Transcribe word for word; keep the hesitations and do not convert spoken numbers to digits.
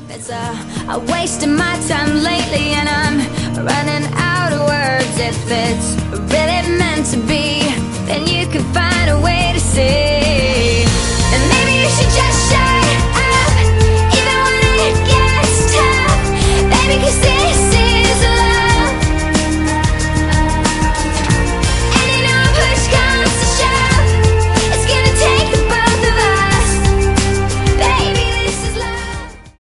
It's a, I wasted my time lately and I'm running out of words. If it's really meant